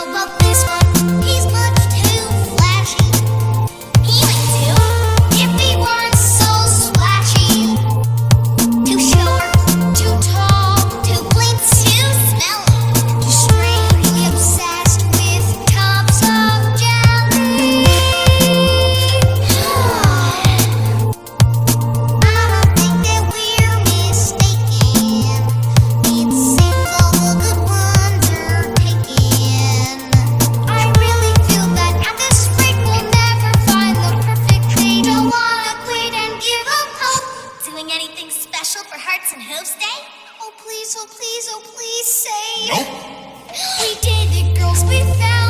How about this one? He's much too flashy. He would do if he weren't so splashy. Too short, too tall, too plain, too smelly, too strangely obsessed with tubs of jelly. I don't think that we're mistaken. It seems all the good ones are taken. I really feel that at this rate we'll never find the perfect thing. Don't wanna quit and give up hope. Doing anything special for Hearts and Hooves Day? Oh please, oh please, oh please say. Nope. We did it, girls, we found